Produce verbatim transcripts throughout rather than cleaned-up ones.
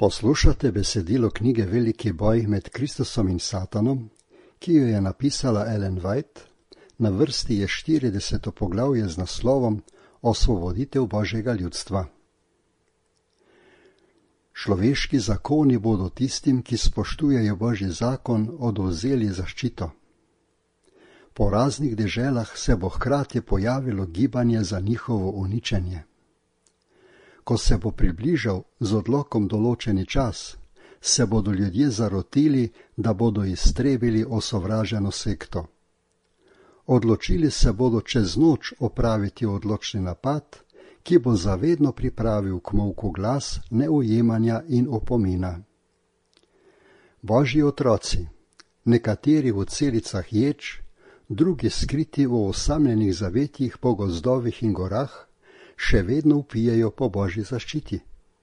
Poslušate besedilo knjige Veliki boj med Kristusom in Satanom, ki jo je napisala Ellen White. Na vrsti je štirideseto poglavje z naslovom Osvoboditev Božjega ljudstva. Človeški zakoni bodo tistim, ki spoštujejo Božji zakon, odvzeli zaščito. Po raznih deželah se bo hkrati pojavilo gibanje za njihovo uničenje. Ko se bo približal z odlokom določeni čas, se bodo ljudje zarotili, da bodo iztrebili osovraženo sekto. Odločili se bodo čez noč opraviti odločni napad, ki bo zavedno pripravil k molku glas neujemanja in opomina. Božji otroci, nekateri v celicah ječ, drugi skriti v osamljenih zavetjih po gozdovih in gorah, še vedno vpijejo po Božji zaščiti.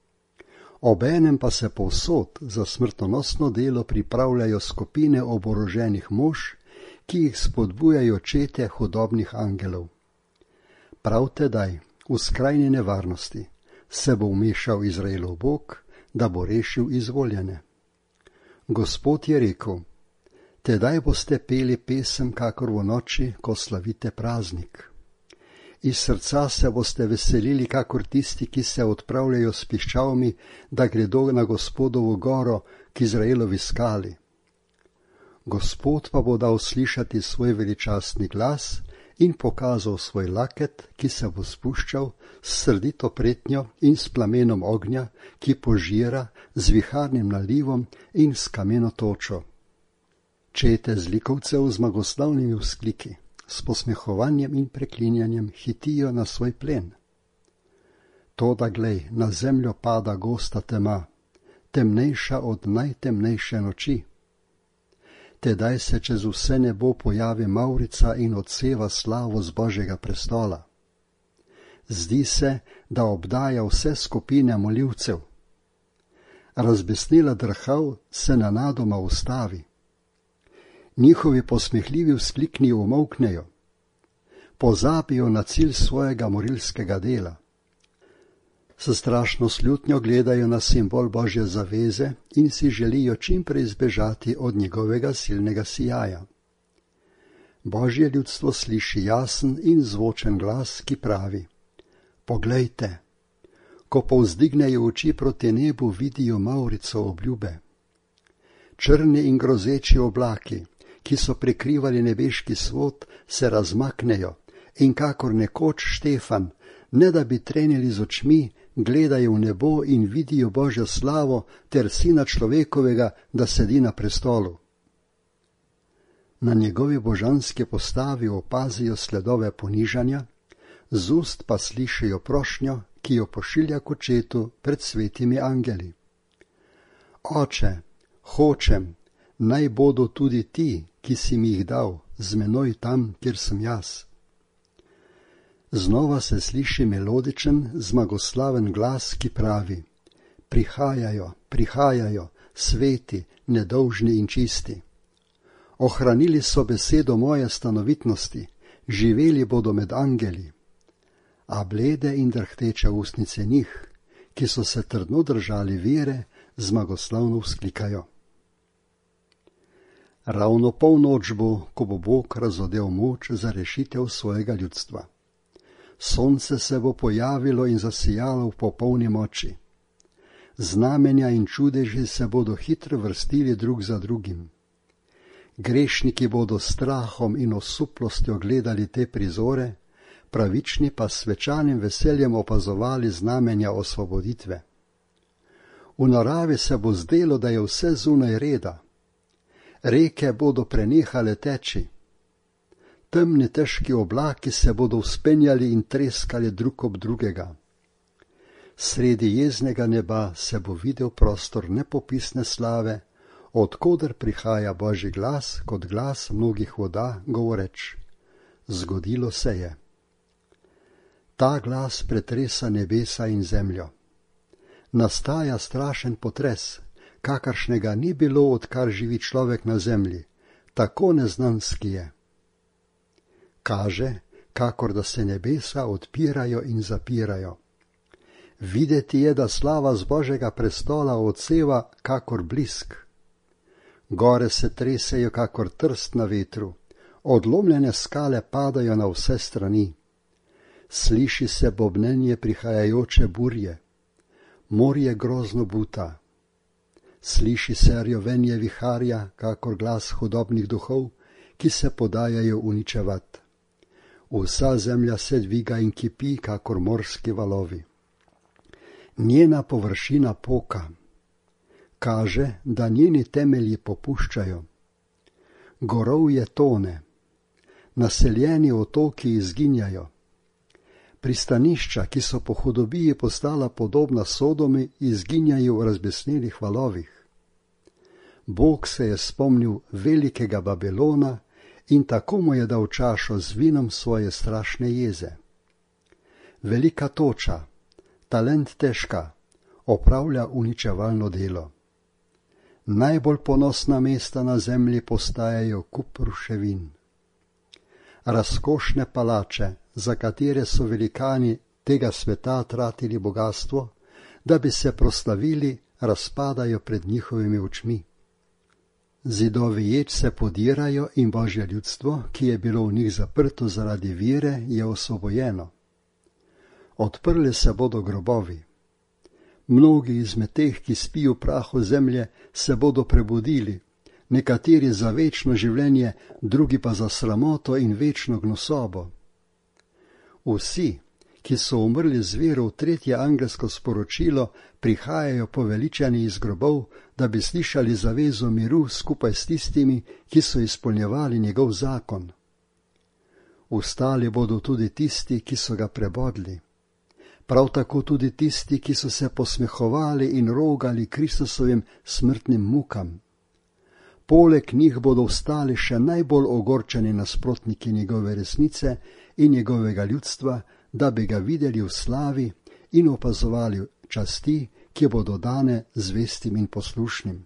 Obenem pa se povsod za smrtonosno delo pripravljajo skupine oboroženih mož, ki jih spodbujajo čete hudobnih angelov. Prav tedaj, v skrajni nevarnosti, se bo vmešal Izraelov Bog, da bo rešil izvoljene. Gospod je rekel: tedaj boste peli pesem kakor v noči, ko slavite praznik. Iz srca se boste veselili kakor tisti, ki se odpravljajo s piščalmi, da gredo na Gospodovo goro, k Izraelovi skali. Gospod pa bo dal slišati svoj veličastni glas in pokazal svoj laket, ki se bo spuščal s srdito pretnjo in s plamenom ognja, ki požira z viharnim nalivom in s kameno točo. Čete zlikovcev z zmagoslavnimi vzkliki, s posmehovanjem in preklinjanjem hitijo na svoj plen. Toda glej, na zemljo pada gosta tema, temnejša od najtemnejše noči. Tedaj se čez vse nebo pojavi mavrica in odseva slavo z Božjega prestola. Zdi se, da obdaja vse skupine molivcev. Razbesnela drhav se nenadoma ustavi. Njihovi posmehljivi vzklikni umolknejo. Pozabijo na cilj svojega morilskega dela. S strašno slutnjo gledajo na simbol Božje zaveze in si želijo čim prej zbežati od njegovega silnega sijaja. Božje ljudstvo sliši jasen in zvočen glas, ki pravi: poglejte, ko povzdignejo oči proti nebu, vidijo mavrico obljube. Črni in grozeči oblaki, ki so prekrivali nebeški svod, se razmaknejo in kakor nekoč Štefan, ne da bi trenili z očmi, gledajo v nebo in vidijo Božjo slavo ter Sina človekovega, da sedi na prestolu. Na njegovi božanski postavi opazijo sledove ponižanja, z ust pa slišijo prošnjo, ki jo pošilja k očetu pred svetimi angeli. Oče, hočem, naj bodo tudi ti, ki si mi jih dal, z menoj tam, kjer sem jaz. Znova se sliši melodičen, zmagoslaven glas, ki pravi: prihajajo, prihajajo, sveti, nedolžni in čisti. Ohranili so besedo moje stanovitnosti, živeli bodo med angeli. A blede in drhteče ustnice njih, ki so se trdno držali vere, zmagoslavno vzklikajo. Ravno polnoč bo, ko bo Bog razodel moč za rešitev svojega ljudstva. Sonce se bo pojavilo in zasijalo v popolni moči. Znamenja in čudeži se bodo hitro vrstili drug za drugim. Grešniki bodo s strahom in osuplostjo gledali te prizore, pravični pa s svečanim veseljem opazovali znamenja osvoboditve. V naravi se bo zdelo, da je vse zunaj reda. Reke bodo prenehale teči. Temni težki oblaki se bodo vzpenjali in treskali drug ob drugega. Sredi jeznega neba se bo videl prostor nepopisne slave, od koder prihaja Božji glas kot glas mnogih voda, govoreč: zgodilo se je. Ta glas pretresa nebesa in zemljo. Nastaja strašen potres, kakršnega ni bilo, odkar živi človek na zemlji, tako neznanski je. Kaže, kakor da se nebesa odpirajo in zapirajo. Videti je, da slava z Božjega prestola odseva kakor blisk. Gore se tresejo kakor trst na vetru, odlomljene skale padajo na vse strani. Sliši se bobnenje prihajajoče burje, morje grozno buta. Sliši se rjovenje viharja, kakor glas hudobnih duhov, ki se podajajo uničevat. Vsa zemlja se dviga in kipi, kakor morski valovi. Njena površina poka, kaže, da njeni temelji popuščajo. Gorovje tone, naseljeni otoki izginjajo. Pristanišča, ki so po hudobiji postala podobna Sodomi, izginjajo v razbesnelih valovih. Bog se je spomnil velikega Babilona in tako mu je dal čašo z vinom svoje strašne jeze. Velika toča, talent težka, opravlja uničevalno delo. Najbolj ponosna mesta na zemlji postajajo kup ruševin. Razkošne palače, za katere so velikani tega sveta tratili bogatstvo, da bi se proslavili, razpadajo pred njihovimi očmi. Zidovi ječ se podirajo in Božje ljudstvo, ki je bilo v njih zaprto zaradi vere, je osvobojeno. Odprli se bodo grobovi. Mnogi izmed teh, ki spijo v prahu zemlje, se bodo prebudili, nekateri za večno življenje, drugi pa za sramoto in večno gnusobo. Vsi, ki so umrli z vero v tretje angelsko sporočilo, prihajajo poveličani iz grobov, da bi slišali zavezo miru skupaj s tistimi, ki so izpolnjevali njegov zakon. Vstali bodo tudi tisti, ki so ga prebodli. Prav tako tudi tisti, ki so se posmehovali in rogali Kristusovim smrtnim mukam. Poleg njih bodo vstali še najbolj ogorčeni nasprotniki njegove resnice in njegovega ljudstva, da bi ga videli v slavi in opazovali časti, ki bodo dane zvestim in poslušnim.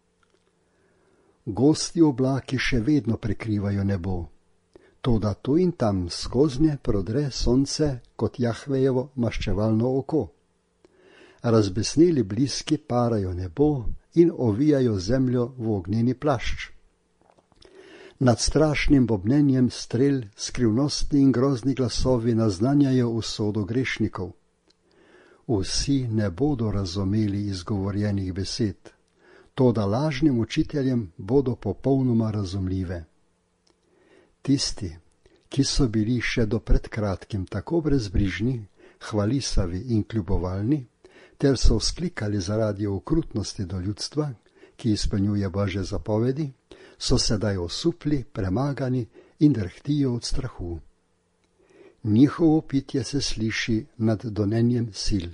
Gosti oblaki še vedno prekrivajo nebo, toda tu in tam skoznje prodre sonce kot Jahvejevo maščevalno oko. Razbesneli bliski parajo nebo in ovijajo zemljo v ognjeni plašč. Nad strašnim bobnenjem strel skrivnostni in grozni glasovi naznanjajo usodo grešnikov. Vsi ne bodo razumeli izgovorjenih besed, toda lažnim učiteljem bodo popolnoma razumljive. Tisti, ki so bili še do pred kratkim tako brezbrižni, hvalisavi in kljubovalni, ter so vzklikali zaradi okrutnosti do ljudstva, ki izpolnjuje Božje zapovedi, so sedaj osupli, premagani in drhtijo od strahu. Njihovo pitje se sliši nad donenjem sil.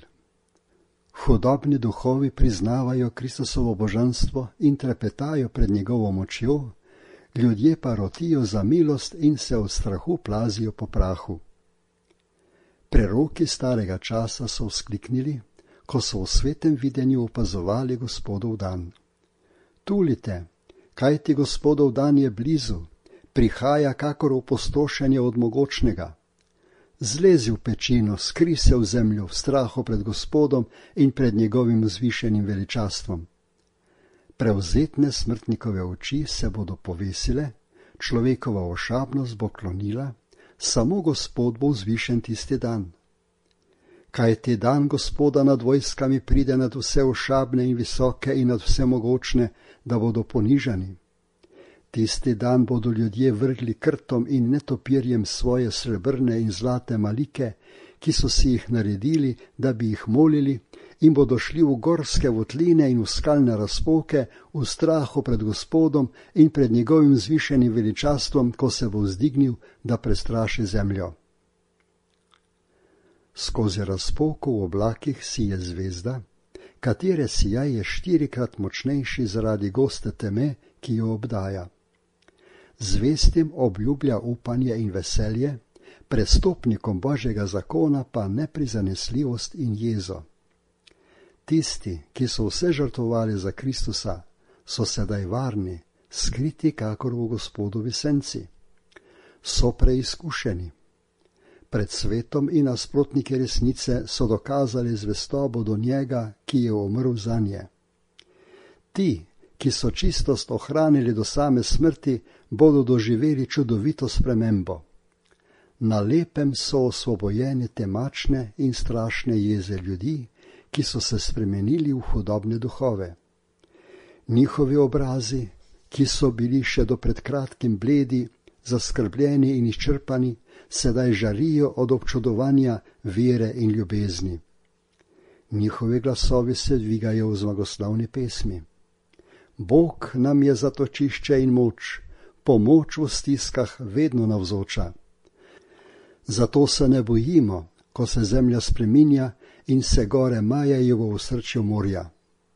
Hudobni duhovi priznavajo Kristusovo božanstvo in trepetajo pred njegovo močjo, ljudje pa rotijo za milost in se od strahu plazijo po prahu. Preroki starega časa so vzkliknili, ko so v svetem videnju opazovali Gospodov dan. Tulite, kajti Gospodov dan je blizu, prihaja kakor opustošenje od mogočnega. Zlezi v pečino, skri se v zemljo v strahu pred Gospodom in pred njegovim vzvišenim veličastvom. Prevzetne smrtnikove oči se bodo povesile, človekova ošabnost bo klonila, samo Gospod bo vzvišen tisti dan. Kajti dan Gospoda nad vojskami pride nad vse ošabne in visoke in nad vse mogočne, da bodo ponižani. Tisti dan bodo ljudje vrgli krtom in netopirjem svoje srebrne in zlate malike, ki so si jih naredili, da bi jih molili, in bodo šli v gorske votline in v skalne razpoke, v strahu pred Gospodom in pred njegovim zvišenim veličastvom, ko se bo vzdignil, da prestraši zemljo. Skozi razpoko v oblakih sije zvezda, katere sijaj je štirikrat močnejši zaradi goste teme, ki jo obdaja. Zvestim obljublja upanje in veselje, prestopnikom Božjega zakona pa neprizanesljivost in jezo. Tisti, ki so vse žrtvovali za Kristusa, so sedaj varni, skriti kakor v Gospodovi senci. So preizkušeni. Pred svetom in nasprotniki resnice so dokazali zvestobo do njega, ki je umrl zanje. Ti, ki so čistost ohranili do same smrti, bodo doživeli čudovito spremembo. Na lepem so osvobojeni temačne in strašne jeze ljudi, ki so se spremenili v hudobne duhove. Njihovi obrazi, ki so bili še do pred kratkim bledi, zaskrbljeni in izčrpani, sedaj žarijo od občudovanja, vere in ljubezni. Njihovi glasovi se dvigajo v zmagoslavni pesmi. Bog nam je zatočišče in moč, pomoč v stiskah vedno navzoča. Zato se ne bojimo, ko se zemlja spreminja in se gore majajo v osrčju morja.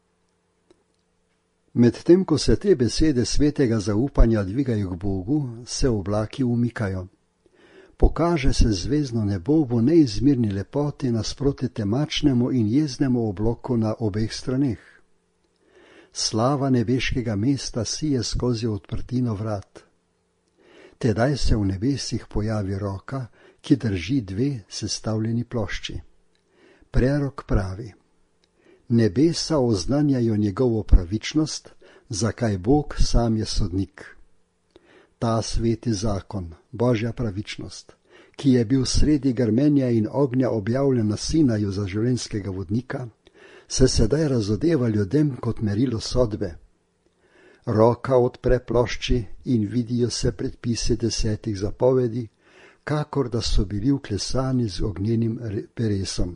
Medtem ko se te besede svetega zaupanja dvigajo k Bogu, se oblaki umikajo. Pokaže se zvezdno nebo v neizmirni lepoti nasproti temačnemu in jeznemu obloku na obeh straneh. Slava nebeškega mesta sije skozi odprtino vrat. Tedaj se v nebesih pojavi roka, ki drži dve sestavljeni plošči. Prerok pravi: nebesa oznanjajo njegovo pravičnost, zakaj Bog sam je sodnik. Ta sveti zakon, Božja pravičnost, ki je bil sredi grmenja in ognja objavljen na Sinaju za življenjskega vodnika, se sedaj razodeva ljudem kot merilo sodbe. Roka odpre plošči in vidijo se predpisi desetih zapovedi, kakor da so bili vklesani z ognjenim peresom.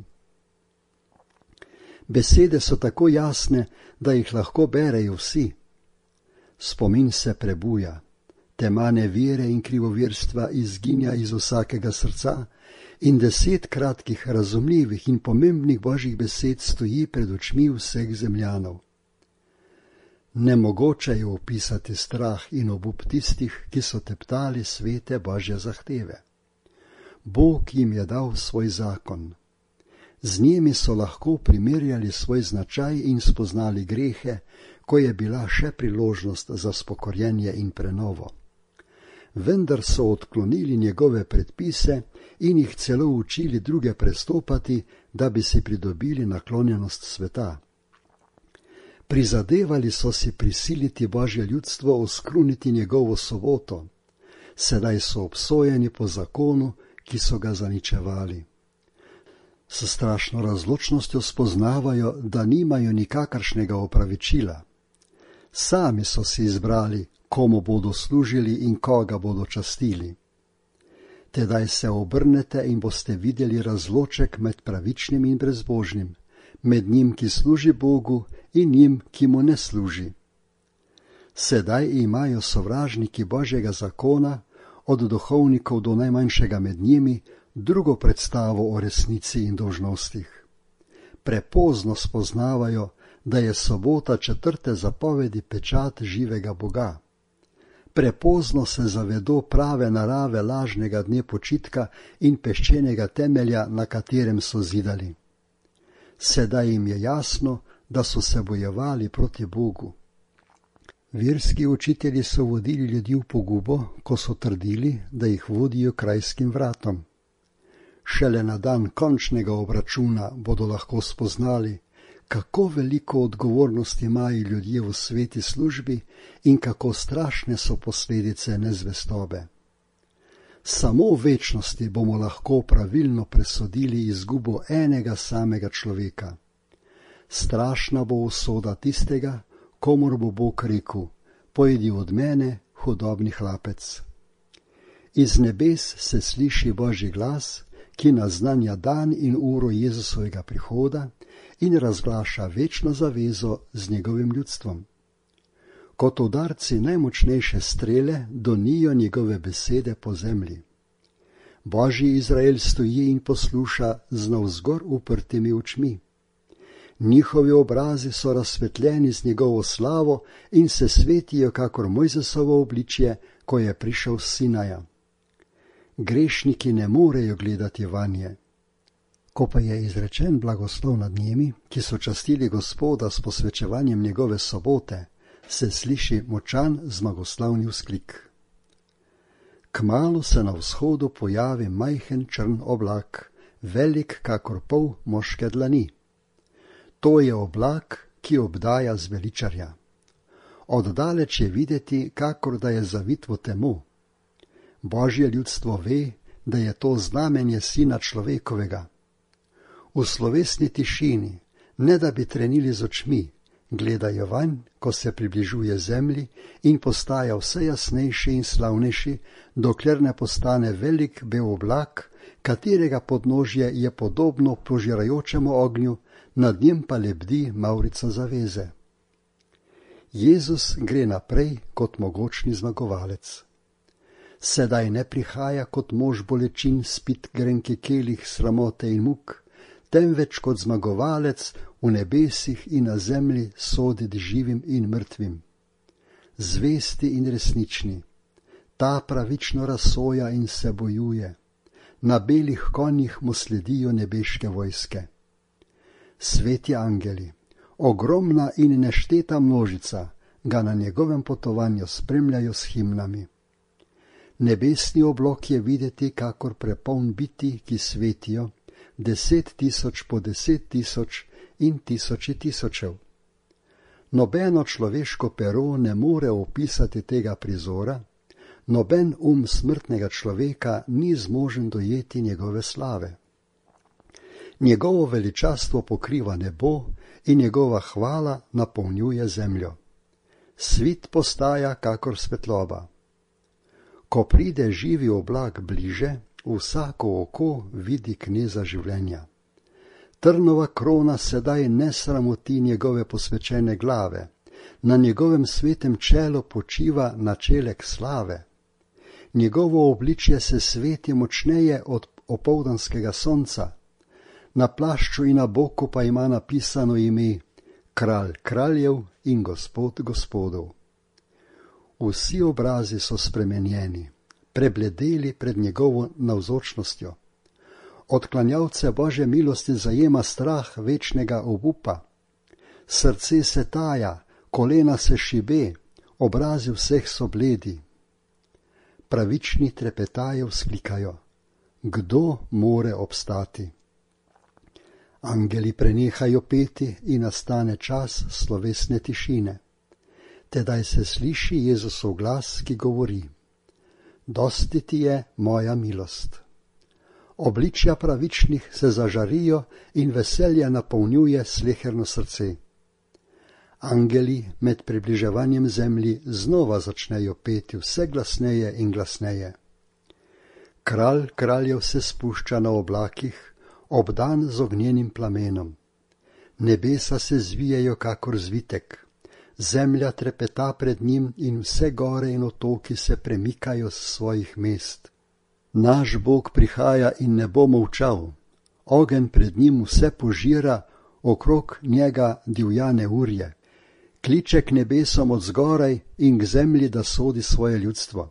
Besede so tako jasne, da jih lahko berejo vsi. Spomin se prebuja, tema nevere in krivovirstva izginja iz vsakega srca in deset kratkih, razumljivih in pomembnih božjih besed stoji pred očmi vseh zemljanov. Nemogoče je opisati strah in obup tistih, ki so teptali svete božje zahteve. Bog jim je dal svoj zakon. Z njimi so lahko primerjali svoj značaj in spoznali grehe, ko je bila še priložnost za spokorjenje in prenovo. Vendar so odklonili njegove predpise in jih celo učili druge prestopati, da bi si pridobili naklonjenost sveta. Prizadevali so si prisiliti Božje ljudstvo oskruniti njegovo soboto, sedaj so obsojeni po zakonu, ki so ga zaničevali. S strašno razločnostjo spoznavajo, da nimajo nikakršnega opravičila. Sami so si izbrali, komu bodo služili in koga bodo častili. Tedaj se obrnete in boste videli razloček med pravičnim in brezbožnim, med njim, ki služi Bogu, in njim, ki mu ne služi. Sedaj imajo sovražniki Božjega zakona, od duhovnikov do najmanjšega med njimi, drugo predstavo o resnici in dolžnostih. Prepozno spoznavajo, da je sobota četrte zapovedi pečat živega Boga. Prepozno se zavedo prave narave lažnega dne počitka in peščenega temelja, na katerem so zidali. Sedaj jim je jasno, da so se bojevali proti Bogu. Verski učitelji so vodili ljudi v pogubo, ko so trdili, da jih vodijo krajskim vratom. Šele na dan končnega obračuna bodo lahko spoznali, kako veliko odgovornost imajo ljudje v sveti službi in kako strašne so posledice nezvestobe. Samo v večnosti bomo lahko pravilno presodili izgubo enega samega človeka. Strašna bo usoda tistega, komur bo Bog rekel: pojdi od mene, hudobni hlapec. Iz nebes se sliši Božji glas, ki naznanja dan in uro Jezusovega prihoda in razglaša večno zavezo z njegovim ljudstvom. Kot udarci najmočnejše strele donijo njegove besede po zemlji. Božji Izrael stoji in posluša z navzgor uprtimi očmi. Njihovi obrazi so razsvetljeni z njegovo slavo in se svetijo kakor Mojzesovo obličje, ko je prišel s Sinaja. Grešniki ne morejo gledati vanje. Ko pa je izrečen blagoslov nad njimi, ki so častili Gospoda s posvečevanjem njegove sobote, se sliši močan zmagoslavni vzklik. Kmalu se na vzhodu pojavi majhen črn oblak, velik kakor pol moške dlani. To je oblak, ki obdaja zveličarja. Oddaleč je videti, kakor da je zavit v temo. Božje ljudstvo ve, da je to znamenje Sina človekovega. V slovesni tišini, ne da bi trenili z očmi, gledajo vanj, ko se približuje zemlji in postaja vse jasnejši in slavnejši, dokler ne postane velik bel oblak, katerega podnožje je podobno požirajočemu ognju, nad njem pa lebdi mavrica zaveze. Jezus gre naprej kot mogočni zmagovalec. Sedaj ne prihaja kot mož bolečin spit grenki kelih sramote in muk, temveč kot zmagovalec v nebesih in na zemlji soditi živim in mrtvim. Zvesti in resnični, ta pravično razsoja in se bojuje, na belih konjih mu sledijo nebeške vojske. Sveti angeli, ogromna in nešteta množica, ga na njegovem potovanju spremljajo s himnami. Nebesni oblak je videti kakor prepoln biti, ki svetijo, deset tisoč po deset tisoč in tisoči tisočev. Nobeno človeško pero ne more opisati tega prizora, noben um smrtnega človeka ni zmožen dojeti njegove slave. Njegovo veličastvo pokriva nebo in njegova hvala napolnjuje zemljo. Svit postaja kakor svetloba. Ko pride živi oblak bliže, vsako oko vidi kneza življenja. Trnova krona sedaj ne sramoti njegove posvečene glave, na njegovem svetem čelu počiva načelek slave. Njegovo obličje se sveti močneje od opoldanskega sonca, na plašču in na boku pa ima napisano ime Kralj kraljev in Gospod gospodov. Vsi obrazi so spremenjeni, prebledeli pred njegovo navzočnostjo. Odklanjavce Božje milosti zajema strah večnega obupa. Srce se taja, kolena se šibe, obrazi vseh so bledi. Pravični trepetajo, vzklikajo: kdo more obstati? Angeli prenehajo peti in nastane čas slovesne tišine. Tedaj se sliši Jezusov glas, ki govori: dosti ti je moja milost. Obličja pravičnih se zažarijo in veselje napolnjuje sleherno srce. Angeli med približevanjem zemlji znova začnejo peti vse glasneje in glasneje. Kralj kraljev se spušča na oblakih, obdan z ognjenim plamenom. Nebesa se zvijejo kakor zvitek, zemlja trepeta pred njim in vse gore in otoki se premikajo s svojih mest. Naš Bog prihaja in ne bo molčal, ogenj pred njim vse požira, okrog njega divja neurje, kliče k nebesom od zgoraj in k zemlji, da sodi svoje ljudstvo.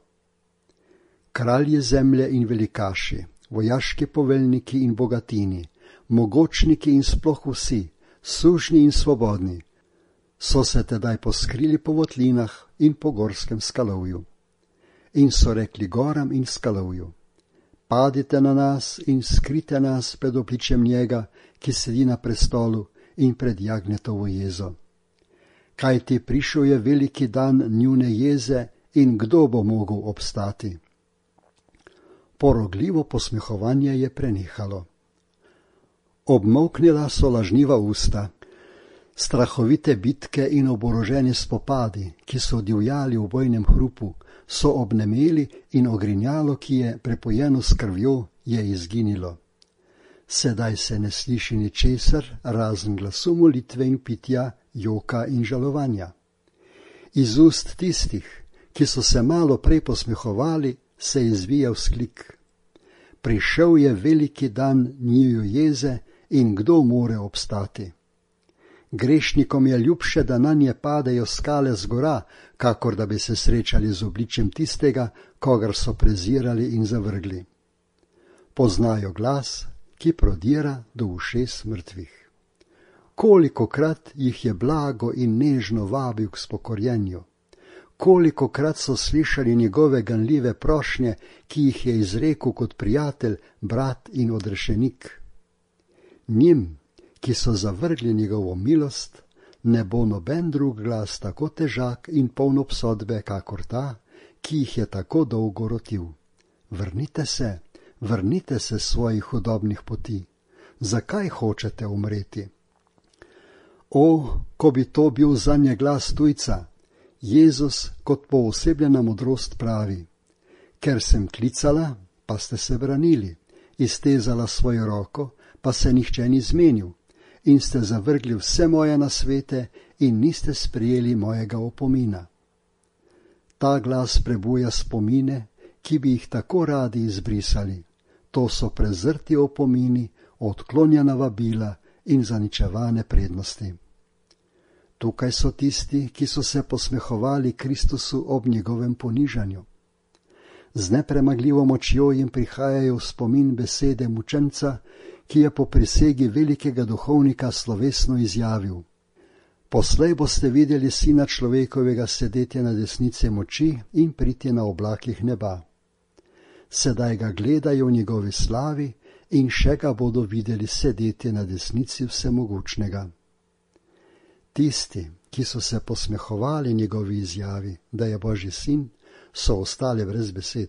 Kralji zemlje in velikaši, vojaški poveljniki in bogatini, mogočniki in sploh vsi, sužnji in svobodni, so se tedaj poskrili po votlinah in po gorskem skalovju. In so rekli goram in skalovju: padite na nas in skrite nas pred obličjem njega, ki sedi na prestolu, in pred jagnjetovo jezo. Kajti prišel je veliki dan njune jeze in kdo bo mogel obstati? Porogljivo posmehovanje je prenehalo. Obmolknila so lažniva usta. Strahovite bitke in oboroženi spopadi, ki so divjali v bojnem hrupu, so obnemeli in ogrinjalo, ki je prepojeno s krvjo, je izginilo. Sedaj se ne sliši ničesar, razen glasu molitve in pitja, joka in žalovanja. Iz ust tistih, ki so se malo prej posmehovali, se izvija vzklik: prišel je veliki dan njiju jeze in kdo more obstati? Grešnikom je ljubše, da nanje padejo skale z gora, kakor da bi se srečali z obličjem tistega, kogar so prezirali in zavrgli. Poznajo glas, ki prodira do ušes mrtvih. Kolikokrat jih je blago in nežno vabil k spokorjenju, Kolikokrat so slišali njegove ganljive prošnje, ki jih je izrekel kot prijatelj, brat in odrešenik. Njim, ki so zavrgli njegovo milost, ne bo noben drug glas tako težak in poln obsodbe, kakor ta, ki jih je tako dolgo rotil. Vrnite se, vrnite se svojih hudobnih poti. Zakaj hočete umreti? O, ko bi to bil zanje glas tujca, Jezus kot poosebljena modrost pravi: ker sem klicala, pa ste se branili, iztezala svojo roko, pa se nihče ni zmenil, in ste zavrgli vse moje nasvete in niste sprejeli mojega opomina. Ta glas prebuja spomine, ki bi jih tako radi izbrisali. To so prezrti opomini, odklonjena vabila in zaničevane prednosti. Tukaj so tisti, ki so se posmehovali Kristusu ob njegovem ponižanju. Z nepremagljivo močjo jim prihajajo v spomin besede mučenca, ki je po prisegi velikega duhovnika slovesno izjavil: poslej boste videli sina človekovega sedeti na desnici moči in priti na oblakih neba. Sedaj ga gledajo v njegovi slavi in še ga bodo videli sedeti na desnici vsemogočnega. Tisti, ki so se posmehovali njegovi izjavi, da je Božji sin, so ostali brez besed.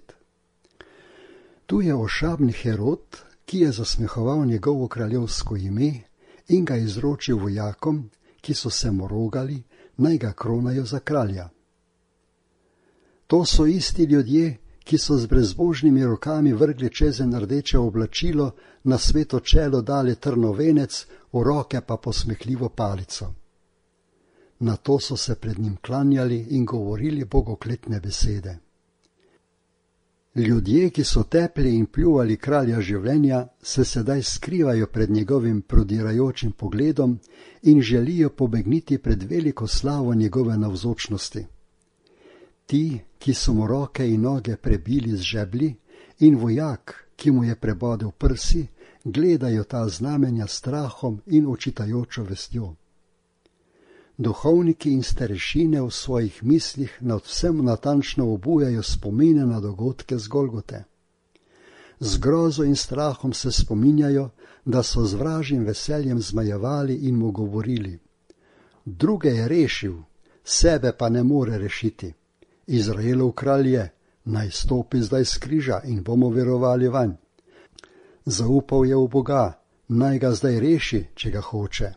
Tu je ošabni Herod, ki je zasmehoval njegovo kraljevsko ime in ga izročil vojakom, ki so se mu rogali, naj ga kronajo za kralja. To so isti ljudje, ki so z brezbožnimi rokami vrgli čezen rdeče oblačilo, na sveto čelo dali trnov venec, v roke pa posmehljivo palico. Nato so se pred njim klanjali in govorili bogokletne besede. Ljudje, ki so tepli in pljuvali kralja življenja, se sedaj skrivajo pred njegovim prodirajočim pogledom in želijo pobegniti pred veliko slavo njegove navzočnosti. Ti, ki so mu roke in noge prebili z žeblji, in vojak, ki mu je prebodel prsi, gledajo ta znamenja strahom in očitajočo vestjo. Duhovniki in starešine v svojih mislih nad vsem natančno obujajo spomine na dogodke z Golgote. Z grozo in strahom se spominjajo, da so z vražjim veseljem zmajevali in mu govorili: druge je rešil, sebe pa ne more rešiti. Izraelov kralj je, naj stopi zdaj s križa in bomo verovali vanj. Zaupal je v Boga, naj ga zdaj reši, če ga hoče.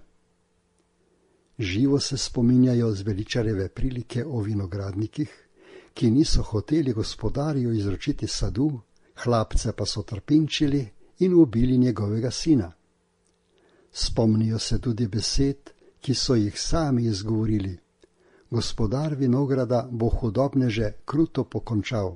Živo se spominjajo zveličarjeve prilike o vinogradnikih, ki niso hoteli gospodarju izročiti sadu, hlapce pa so trpinčili in ubili njegovega sina. Spomnijo se tudi besed, ki so jih sami izgovorili: gospodar vinograda bo hudobneže kruto pokončal.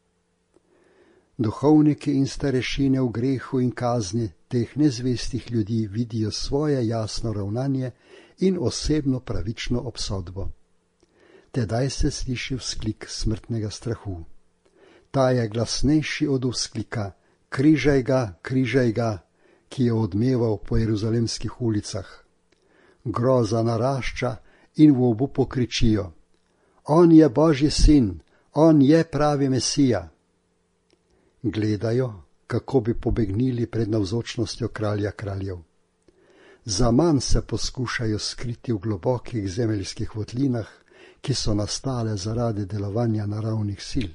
Duhovniki in starešine v grehu in kazni teh nezvestih ljudi vidijo svoje jasno ravnanje in osebno pravično obsodbo. Tedaj se sliši vzklik smrtnega strahu. Ta je glasnejši od vzklika: križaj ga, križaj ga, ki je odmeval po jeruzalemskih ulicah. Groza narašča in v obupu kričijo: on je Božji sin, on je pravi Mesija. Gledajo, kako bi pobegnili pred navzočnostjo kralja kraljev. Zaman se poskušajo skriti v globokih zemeljskih votlinah, ki so nastale zaradi delovanja naravnih sil.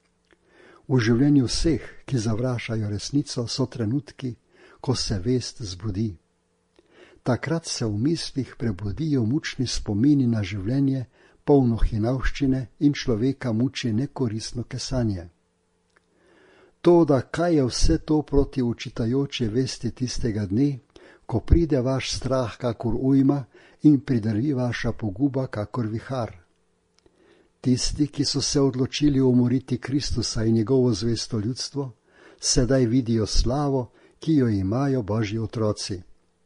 V življenju vseh, ki zavračajo resnico, so trenutki, ko se vest zbudi. Takrat se v mislih prebudijo mučni spomini na življenje, polno hinavščine, in človeka muči nekoristno kesanje. Toda kaj je vse to proti učitajoče vesti tistega dne, ko pride vaš strah kakor ujma in pridrvi vaša poguba kakor vihar? Tisti, ki so se odločili umoriti Kristusa in njegovo zvesto ljudstvo, sedaj vidijo slavo, ki jo imajo Božji otroci.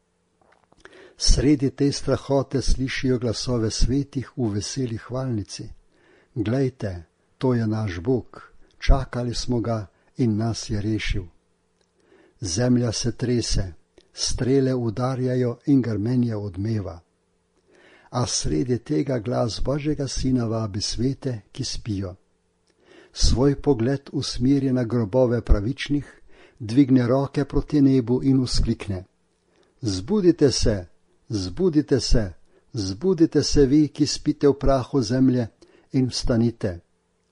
Sredi te strahote slišijo glasove svetih v veseli hvalnici: glejte, to je naš Bog, čakali smo ga in nas je rešil. Zemlja se trese, strele udarjajo in grmenje odmeva. a sredi tega glas Božjega Sina vabi svete, ki spijo. Svoj pogled usmeri na grobove pravičnih, dvigne roke proti nebu in vzklikne: Zbudite se, zbudite se, zbudite se vi, ki spite v prahu zemlje, in vstanite.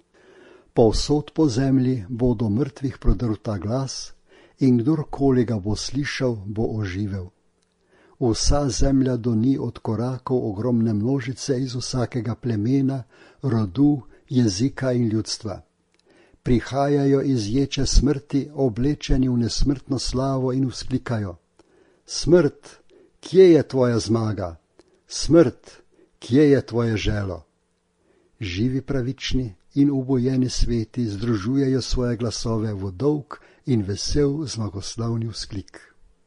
Povsod po zemlji bo do mrtvih prodrl ta glas, in kdorkoli ga bo slišal, bo oživel. Vsa zemlja doni od korakov ogromne množice iz vsakega plemena, rodu, jezika in ljudstva. Prihajajo iz ječe smrti, oblečeni v nesmrtno slavo in vzklikajo: Smrt, kje je tvoja zmaga? Smrt, kje je tvoje želo? Živi pravični in ubojeni sveti združujejo svoje glasove v dolg in vesel zmagoslavni vzklik.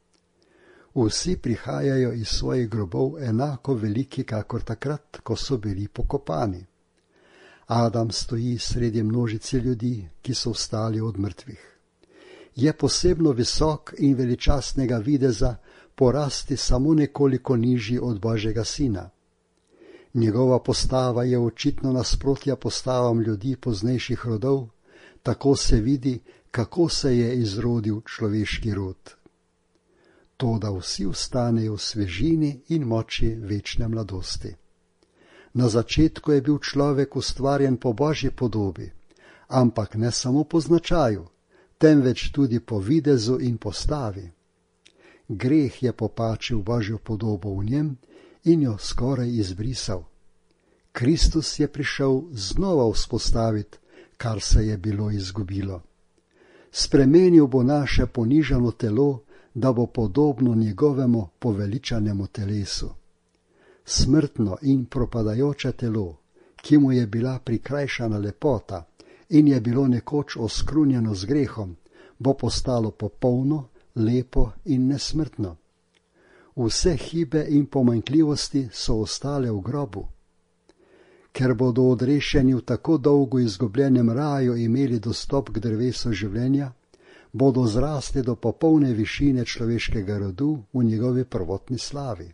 Vsi prihajajo iz svojih grobov enako veliki, kakor takrat, ko so bili pokopani. Adam stoji sredi množice ljudi, ki so vstali od mrtvih. Je posebno visok in veličastnega videza, porasti samo nekoliko nižji od Božjega Sina. Njegova postava je očitno nasprotja postavam ljudi poznejših rodov, tako se vidi, kako se je izrodil človeški rod. Toda vsi vstanejo v svežini in moči večne mladosti. Na začetku je bil človek ustvarjen po Božji podobi, ampak ne samo po značaju, temveč tudi po videzu in postavi. Greh je popačil Božjo podobo v njem in jo skoraj izbrisal. Kristus je prišel znova vzpostaviti, kar se je bilo izgubilo. Spremenil bo naše ponižano telo, da bo podobno njegovemu poveličanemu telesu. Smrtno in propadajoče telo, ki mu je bila prikrajšana lepota in je bilo nekoč oskrunjeno z grehom, bo postalo popolno, lepo in nesmrtno. Vse hibe in pomanjkljivosti so ostale v grobu. Ker bodo odrešeni v tako dolgo izgubljenem raju imeli dostop k drevesu življenja, bodo zrasli do popolne višine človeškega rodu v njegovi prvotni slavi.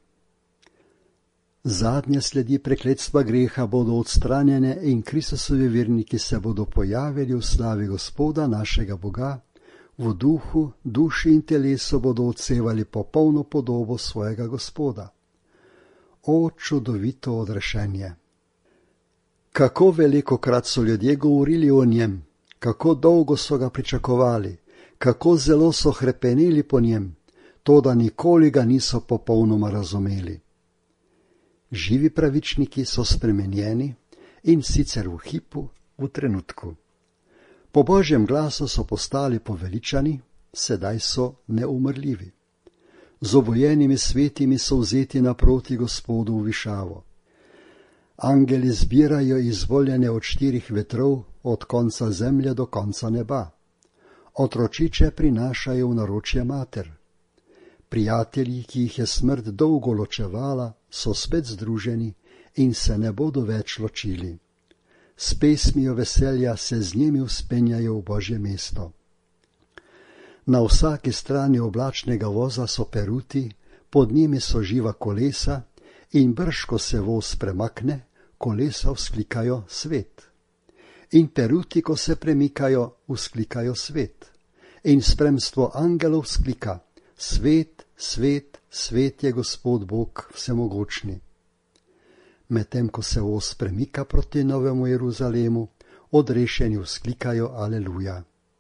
Zadnje sledi prekletstva greha bodo odstranjene in Kristusovi verniki se bodo pojavili v slavi Gospoda našega Boga, v duhu, duši in telesu bodo odsevali popolno podobo svojega Gospoda. O čudovito odrešenje! Kako velikokrat so ljudje govorili o njem, kako dolgo so ga pričakovali, kako zelo so hrepeneli po njem, toda nikoli ga niso popolnoma razumeli. Živi pravičniki so spremenjeni in sicer v hipu, v trenutku. Po Božjem glasu so postali poveličani, sedaj so neumrljivi. Z obojenimi svetimi so vzeti naproti Gospodu v višavo. Angeli zbirajo izvoljene od štirih vetrov, od konca zemlje do konca neba. Otročiče prinašajo v naročje mater. Prijatelji, ki jih je smrt dolgo ločevala, so spet združeni in se ne bodo več ločili. S pesmijo veselja se z njimi vzpenjajo v Božje mesto. Na vsaki strani oblačnega voza so peruti, pod njimi so živa kolesa in brž, ko se voz premakne, kolesa vzklikajo svet. In peruti, ko se premikajo, vzklikajo svet. In spremstvo angelov vzklika: Svet, svet, svet je Gospod Bog vsemogočni. Medtem ko se voz premika proti Novemu Jeruzalemu, odrešeni vzklikajo Aleluja.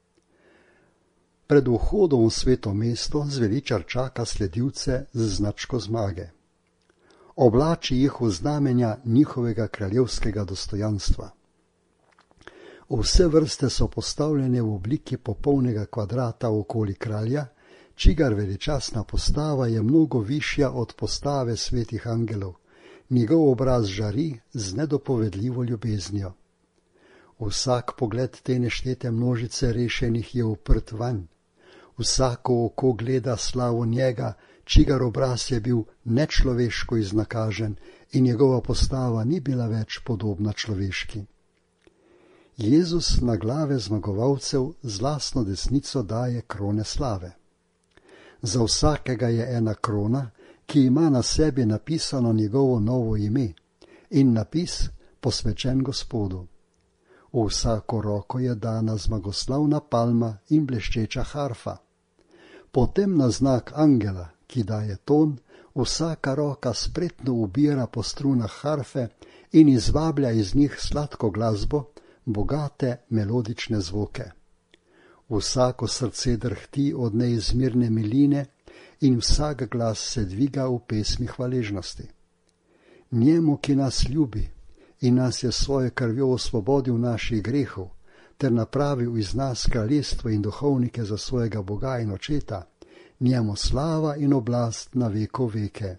Pred vhodom v sveto mesto zveličar čaka sledilce z značko zmage. Oblači jih v znamenja njihovega kraljevskega dostojanstva. Vse vrste so postavljene v obliki popolnega kvadrata okoli kralja, čigar veličastna postava je mnogo višja od postave svetih angelov. Njegov obraz žari z nedopovedljivo ljubeznijo. Vsak pogled te neštete množice rešenih je uprt vanj. Vsako oko gleda slavo njega, čigar obraz je bil nečloveško iznakažen in njegova postava ni bila več podobna človeški. Jezus na glave zmagovalcev z lastno desnico daje krone slave. Za vsakega je ena krona, ki ima na sebi napisano njegovo novo ime in napis posvečen Gospodu. V vsako roko je dana zmagoslavna palma in bleščeča harfa. Potem na znak angela, ki daje ton, vsaka roka spretno ubira po strunah harfe in izvablja iz njih sladko glasbo, bogate melodične zvoke. Vsako srce drhti od neizmirne miline in vsak glas se dviga v pesmi hvaležnosti. Njemu, ki nas ljubi in nas je svojo krvjo osvobodil naših grehov, ter napravil iz nas kraljestvo in duhovnike za svojega Boga in Očeta, njemu slava in oblast na veko veke.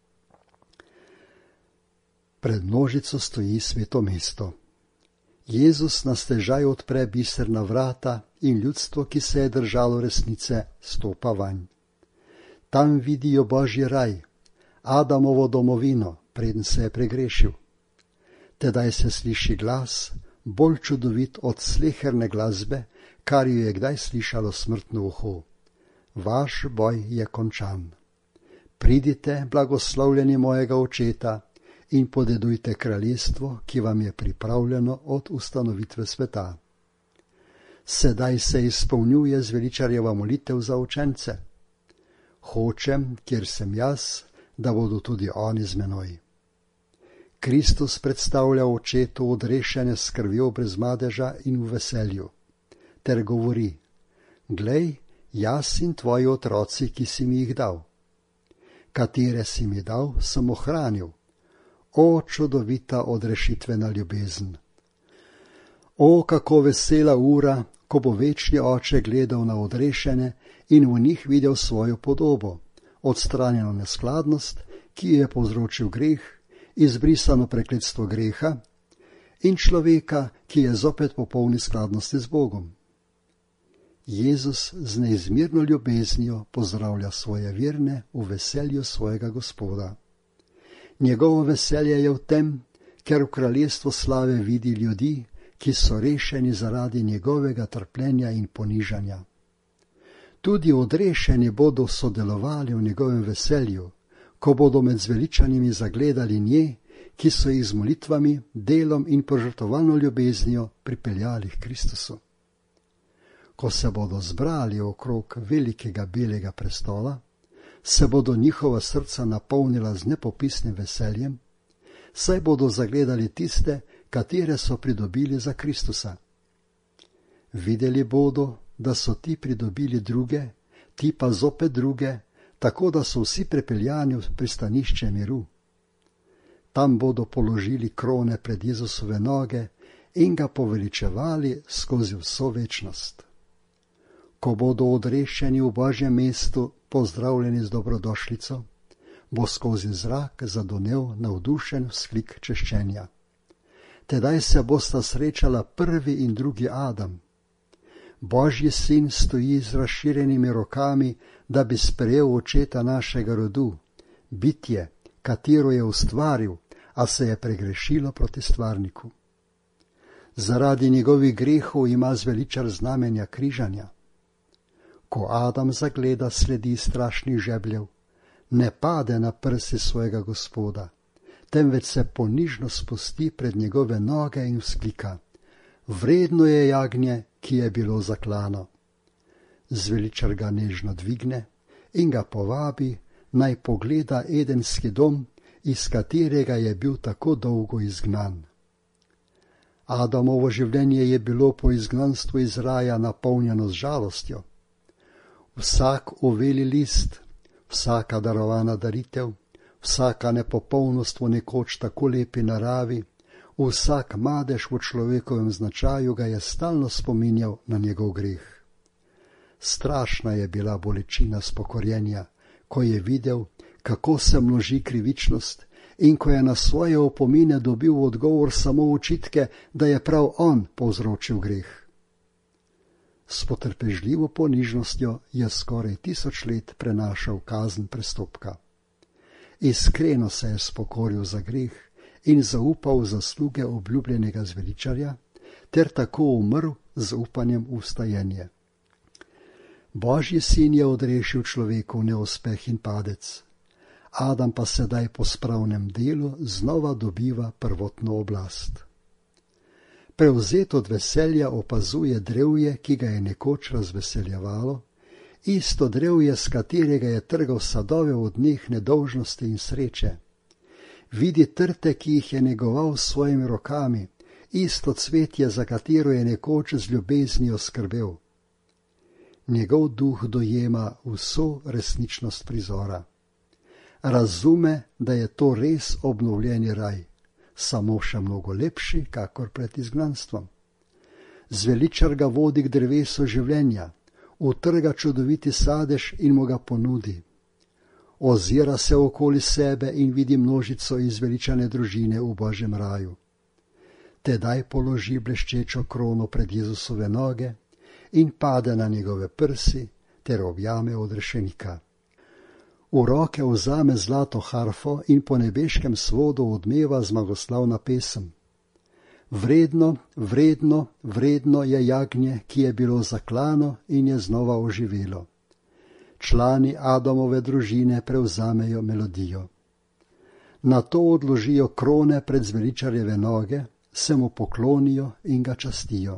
Pred množico stoji sveto mesto. Jezus na stežaj odpre biserna vrata in ljudstvo, ki se je držalo resnice, stopa vanj. Tam vidijo Božji raj, Adamovo domovino, preden se je pregrešil. Tedaj se sliši glas, bolj čudovit od sleherne glasbe, kar jo je kdaj slišalo smrtno uho. Vaš boj je končan. Pridite, blagoslovljeni mojega Očeta, in podedujte kraljestvo, ki vam je pripravljeno od ustanovitve sveta. Sedaj se izpolnjuje zveličarjeva molitev za učence. Hočem, kjer sem jaz, da bodo tudi oni z menoj. Kristus predstavlja Očetu odrešene s krvjo brez madeža in v veselju, ter govori: Glej, jaz in tvoji otroci, ki si mi jih dal. Katere si mi dal, sem ohranil. O, čudovita odrešitvena ljubezen! O, kako vesela ura, ko bo večni Oče gledal na odrešene in v njih videl svojo podobo, odstranjeno neskladnost, ki je povzročil greh, izbrisano prekletstvo greha in človeka, ki je zopet popolni skladnosti z Bogom. Jezus z neizmerno ljubeznijo pozdravlja svoje verne v veselju svojega Gospoda. Njegovo veselje je v tem, ker v kraljestvu slave vidi ljudi, ki so rešeni zaradi njegovega trpljenja in ponižanja. Tudi odrešeni bodo sodelovali v njegovem veselju, ko bodo med zveličanimi zagledali nje, ki so jih z molitvami, delom in požrtvovalno ljubeznijo pripeljali k Kristusu. Ko se bodo zbrali okrog velikega belega prestola, se bodo njihova srca napolnila z nepopisnim veseljem, saj bodo zagledali tiste, katere so pridobili za Kristusa. Videli bodo, da so ti pridobili druge, ti pa zopet druge, tako da so vsi prepeljani v pristanišče miru. Tam bodo položili krone pred Jezusove noge in ga poveličevali skozi vso večnost. Ko bodo odrešeni v Božjem mestu, pozdravljeni z dobrodošlico, bo skozi zrak zadonel navdušen vzklik češčenja. Tedaj se bosta srečala prvi in drugi Adam. Božji sin stoji z razširjenimi rokami, da bi sprejel Očeta našega rodu, bitje, katero je ustvaril, a se je pregrešilo proti stvarniku. Zaradi njegovih grehov ima zveličar znamenja križanja. Ko Adam zagleda sledi strašnih žebljev, ne pade na prsi svojega Gospoda, temveč se ponižno spusti pred njegove noge in vzklika: Vredno je jagnje, ki je bilo zaklano. Zveličar ga nežno dvigne in ga povabi, naj pogleda edenski dom, iz katerega je bil tako dolgo izgnan. Adamovo življenje je bilo po izgnanstvu iz raja napolnjeno z žalostjo. Vsak uveli list, vsaka darovana daritev, vsaka nepopolnost v nekoč tako lepi naravi, vsak madež v človekovem značaju ga je stalno spominjal na njegov greh. Strašna je bila bolečina spokorjenja, ko je videl, kako se množi krivičnost, in ko je na svoje opomine dobil odgovor samo očitke, da je prav on povzročil greh. S potrpežljivo ponižnostjo je skoraj tisoč let prenašal kazen prestopka. Iskreno se je spokoril za greh in zaupal v zasluge obljubljenega zveličarja, ter tako umrl z upanjem v vstajenje. Božji sin je odrešil človekov neuspeh in padec. Adam pa sedaj po spravnem delu znova dobiva prvotno oblast. Prevzet od veselja opazuje drevje, ki ga je nekoč razveseljevalo, isto drevje, s katerega je trgal sadove v dneh nedolžnosti in sreče. Vidi trte, ki jih je negoval s svojimi rokami, isto cvetje, za katero je nekoč z ljubeznijo skrbel. Njegov duh dojema vso resničnost prizora. Razume, da je to res obnovljeni raj, samo še mnogo lepši, kakor pred izgnanstvom. Zveličar ga vodi k drevesu življenja, utrga čudoviti sadež in mu ga ponudi. Ozira se okoli sebe in vidi množico izveličane družine v Božjem raju. Tedaj položi bleščečo krono pred Jezusove noge in pade na njegove prsi ter objame odrešenika. V roke vzame zlato harfo in po nebeškem svodu odmeva zmagoslavna pesem. Vredno, vredno, vredno je jagnje, ki je bilo zaklano in je znova oživelo. Člani Adamove družine prevzamejo melodijo. Nato odložijo krone pred zveličarjeve noge, se mu poklonijo in ga častijo.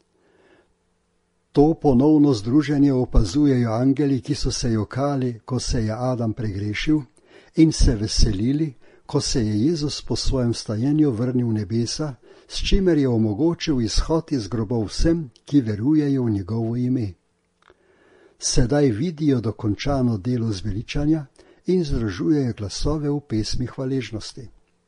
To ponovno združenje opazujejo angeli, ki so se jokali, ko se je Adam pregrešil, in se veselili, ko se je Jezus po svojem stajenju vrnil v nebesa, s čimer je omogočil izhod iz grobov vsem, ki verujejo v njegovo ime. Sedaj vidijo dokončano delo zveličanja in združujejo glasove v pesmi hvaležnosti.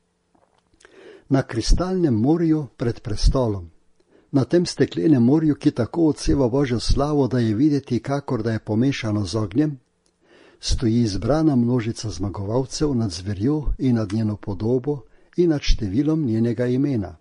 Na kristalnem morju pred prestolom, na tem steklenem morju, ki tako odseva Božjo slavo, da je videti, kakor da je pomešano z ognjem, stoji izbrana množica zmagovalcev nad zverjo in nad njeno podobo in nad številom njenega imena.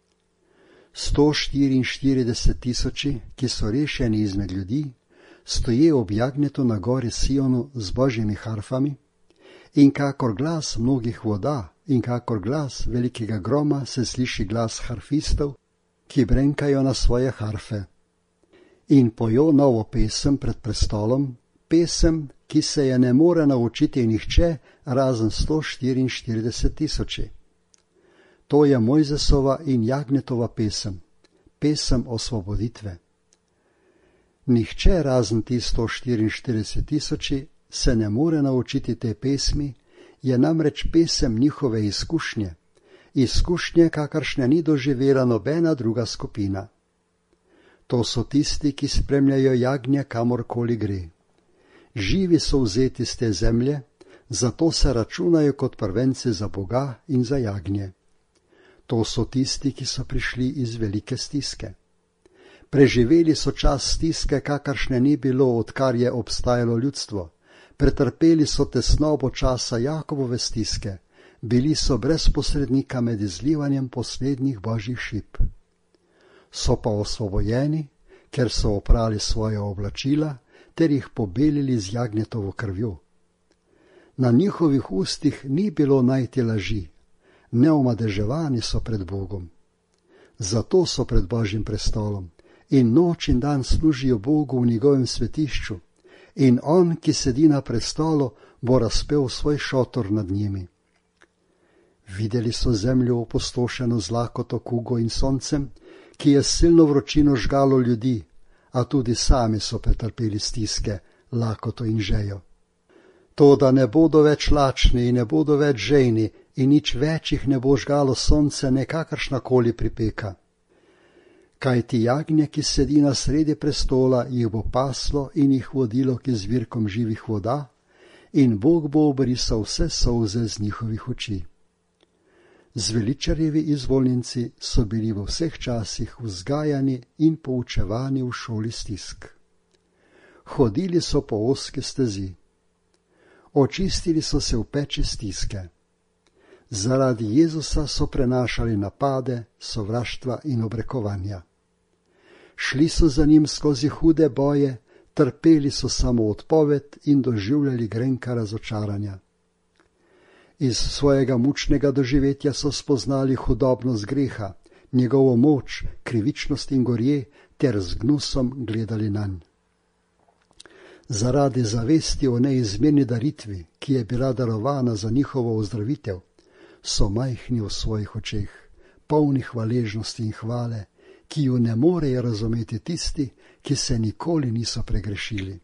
sto štiriinštirideset tisoči, ki so rešeni izmed ljudi, stoje ob jagnjetu na gori Sionu z božjimi harfami, in kakor glas mnogih voda in kakor glas velikega groma se sliši glas harfistov, ki brenkajo na svoje harfe. In pojo novo pesem pred prestolom, pesem, ki se je ne more naučiti nihče, razen sto štiriinštirideset tisoči. To je Mojzesova in Jagnjetova pesem, pesem osvoboditve. Nihče razen ti sto štiriinštirideset tisoči se ne more naučiti te pesmi, je namreč pesem njihove izkušnje, izkušnje, kakršne ni doživela nobena druga skupina. To so tisti, ki spremljajo jagnje kamorkoli gre. Živi so vzeti z te zemlje, zato se računajo kot prvenci za Boga in za jagnje. To so tisti, ki so prišli iz velike stiske. Preživeli so čas stiske, kakršne ni bilo, odkar je obstajalo ljudstvo. Pretrpeli so tesnobo časa Jakobove stiske, bili so brez posrednika med izlivanjem poslednjih božjih šip. So pa osvobojeni, ker so oprali svoje oblačila, ter jih pobelili z jagnjetovo krvjo. Na njihovih ustih ni bilo najti laži, neomadeževani so pred Bogom. Zato so pred Božjim prestolom in noč in dan služijo Bogu v njegovem svetišču, in on, ki sedi na prestolu, bo razpel svoj šotor nad njimi. Videli so zemljo opustošeno z lakoto, kugo in soncem, ki je silno vročino žgalo ljudi, a tudi sami so pretrpeli stiske, lakoto in žejo. To, da ne bodo več lačni in ne bodo več žejni in nič več jih ne bo žgalo sonce, nekakršnakoli pripeka. Kaj ti jagnje, ki sedi na sredi prestola, jih bo paslo in jih vodilo k izvirkom živih voda, in Bog bo obrisal vse solze z njihovih oči. Zveličarjevi izvoljenci so bili v vseh časih vzgajani in poučevani v šoli stisk. Hodili so po ozki stezi. Očistili so se v peči stiske. Zaradi Jezusa so prenašali napade, sovraštva in obrekovanja. Šli so za njim skozi hude boje, trpeli so samo odpoved in doživljali grenka razočaranja. Iz svojega mučnega doživetja so spoznali hudobnost greha, njegovo moč, krivičnost in gorje, ter z gnusom gledali nanj. zaradi zavesti o neizmerni daritvi, ki je bila darovana za njihovo ozdravitev, so majhni v svojih očeh, polni hvaležnosti in hvale, ki ju ne morejo razumeti tisti, ki se nikoli niso pregrešili.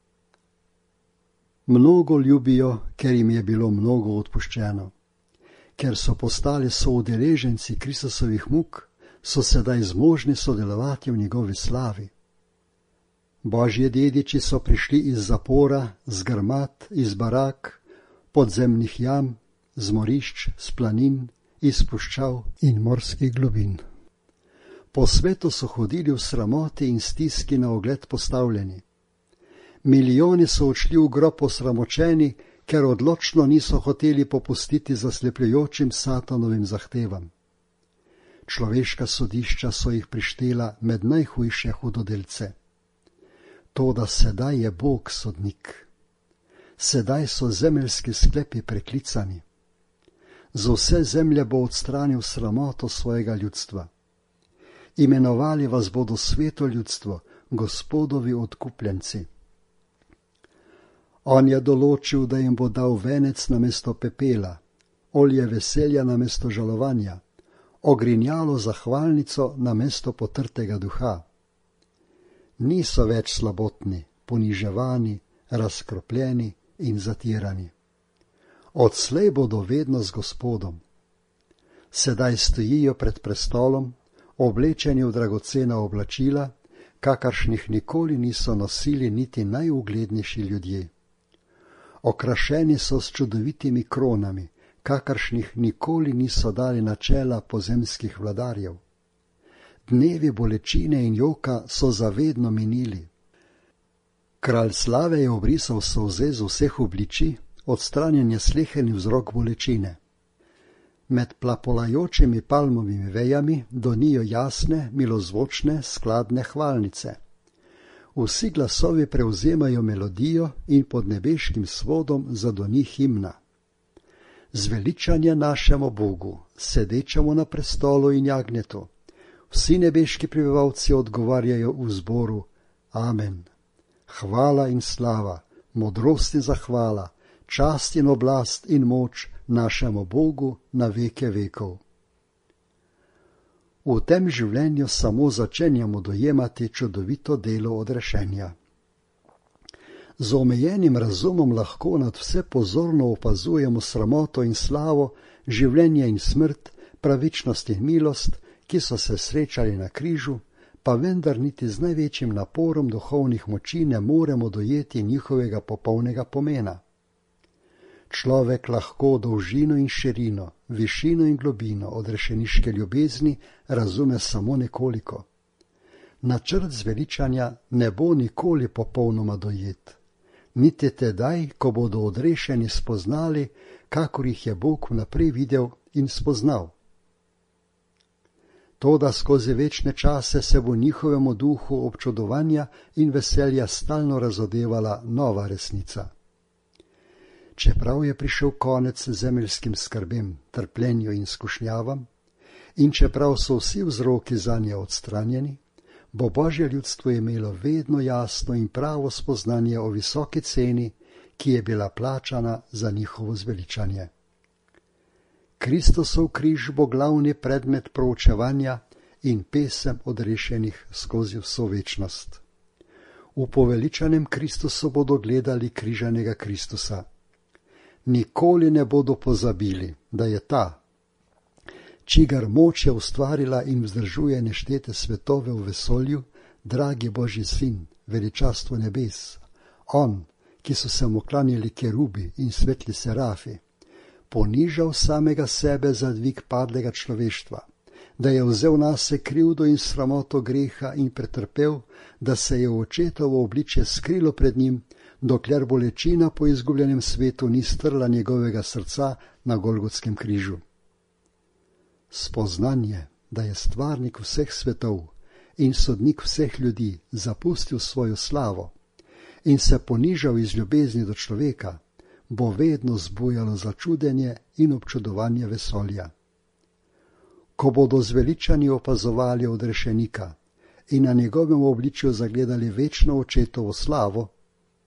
Mnogo ljubijo, ker jim je bilo mnogo odpuščeno. Ker so postali soudeleženci Kristusovih muk, so sedaj zmožni sodelovati v njegovi slavi. Božji dediči so prišli iz zapora, z grmad, iz barak, podzemnih jam, z morišč, z planin, iz puščav in morskih globin. Po svetu so hodili v sramoti in stiski na ogled postavljeni. Milijoni so odšli v grob osramočeni, ker odločno niso hoteli popustiti zaslepljujočim Satanovim zahtevam. Človeška sodišča so jih prištela med najhujše hudodelce. Toda sedaj je Bog sodnik. Sedaj so zemeljski sklepi preklicani. Z vse zemlje bo odstranil sramoto svojega ljudstva. Imenovali vas bodo sveto ljudstvo, Gospodovi odkupljenci. On je določil, da jim bo dal venec namesto pepela, olje veselja namesto žalovanja, ogrinjalo zahvalnico namesto potrtega duha. Niso več slabotni, poniževani, razkropljeni in zatirani. Odslej bodo vedno z Gospodom. Sedaj stojijo pred prestolom, oblečeni v dragocena oblačila, kakršnih nikoli niso nosili niti najuglednejši ljudje. Okrašeni so s čudovitimi kronami, kakršnih nikoli niso dali na čela pozemskih vladarjev. Dnevi bolečine in joka so zavedno minili. Kralj slave je obrisal solze z vseh obličij, odstranjen je sleherni vzrok bolečine. Med plapolajočimi palmovimi vejami donijo jasne, milozvočne, skladne hvalnice. Vsi glasovi prevzemajo melodijo in pod nebeškim svodom zadoni himna. Zveličanje našemu Bogu, sedečemu na prestolu in jagnjetu. Vsi nebeški prebivalci odgovarjajo v zboru: Amen. Hvala in slava, modrost in zahvala, čast in oblast in moč našemu Bogu na veke vekov. V tem življenju samo začenjamo dojemati čudovito delo odrešenja. Z omejenim razumom lahko nad vse pozorno opazujemo sramoto in slavo, življenje in smrt, pravičnost in milost, ki so se srečali na križu, pa vendar niti z največjim naporom duhovnih moči ne moremo dojeti njihovega popolnega pomena. Človek lahko dolžino in širino, višino in globino odrešeniške ljubezni razume samo nekoliko. Načrt zveličanja ne bo nikoli popolnoma dojet. Niti tedaj, ko bodo odrešeni spoznali, kakor jih je Bog vnaprej videl in spoznal. Toda skozi večne čase se bo njihovemu duhu občudovanja in veselja stalno razodevala nova resnica. Čeprav je prišel konec zemeljskim skrbem, trpljenju in skušnjavam, in čeprav so vsi vzroki zanje odstranjeni, bo Božje ljudstvo imelo vedno jasno in pravo spoznanje o visoki ceni, ki je bila plačana za njihovo zveličanje. Kristusov križ bo glavni predmet proučevanja in pesem odrešenih skozi vso večnost. V poveličanem Kristusu bodo gledali križanega Kristusa. Nikoli ne bodo pozabili, da je ta, čigar moč je ustvarila in vzdržuje neštete svetove v vesolju, dragi Božji sin, veličastvo nebes, on, ki so se mu klanjali kerubi in svetli serafi, ponižal samega sebe za dvig padlega človeštva, da je vzel nase krivdo in sramoto greha in pretrpel, da se je v očetovo obličje skrilo pred njim, dokler bolečina po izgubljenem svetu ni strla njegovega srca na Golgotskem križu. Spoznanje, da je stvarnik vseh svetov in sodnik vseh ljudi zapustil svojo slavo in se ponižal iz ljubezni do človeka, bo vedno zbujalo začudenje in občudovanje vesolja. Ko bodo zveličani opazovali odrešenika in na njegovem obličju zagledali večno očetovo slavo,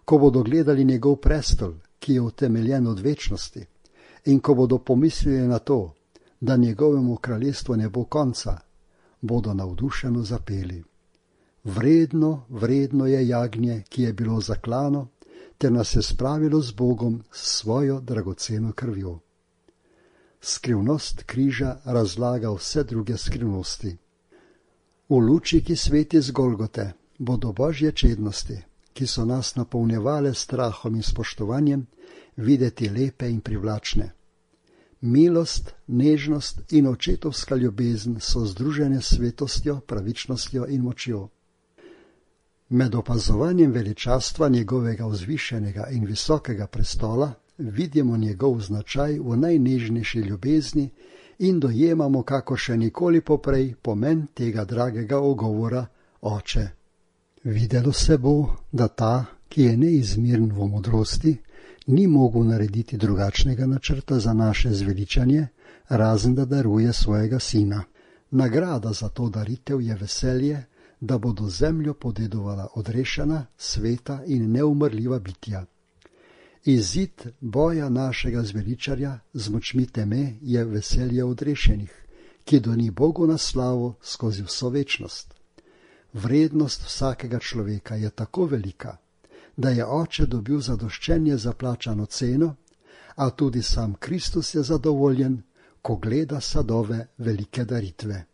ko bodo gledali njegov prestol, ki je utemeljen od večnosti, in ko bodo pomislili na to, da njegovemu kraljestvu ne bo konca, bodo navdušeno zapeli. Vredno, vredno je jagnje, ki je bilo zaklano, ter nas je spravilo z Bogom s svojo dragoceno krvjo. Skrivnost križa razlaga vse druge skrivnosti. V luči, ki sveti z Golgote, bodo Božje čednosti, ki so nas napolnjevale strahom in spoštovanjem, videti lepe in privlačne. Milost, nežnost in očetovska ljubezen so združene s svetostjo, pravičnostjo in močjo. Med opazovanjem veličastva njegovega vzvišenega in visokega prestola vidimo njegov značaj v najnežnejši ljubezni in dojemamo, kako še nikoli poprej, pomen tega dragega ogovora Oče. Videlo se bo, da ta, ki je neizmeren v modrosti, ni mogel narediti drugačnega načrta za naše zveličanje, razen da daruje svojega sina. Nagrada za to daritev je veselje, da bodo zemljo podedovala odrešena, sveta in neumrljiva bitja. Izid boja našega zveličarja z močmi teme je veselje odrešenih, ki doni Bogu na slavo skozi vso večnost. Vrednost vsakega človeka je tako velika, da je Oče dobil zadoščenje za plačano ceno, a tudi sam Kristus je zadovoljen, ko gleda sadove velike daritve.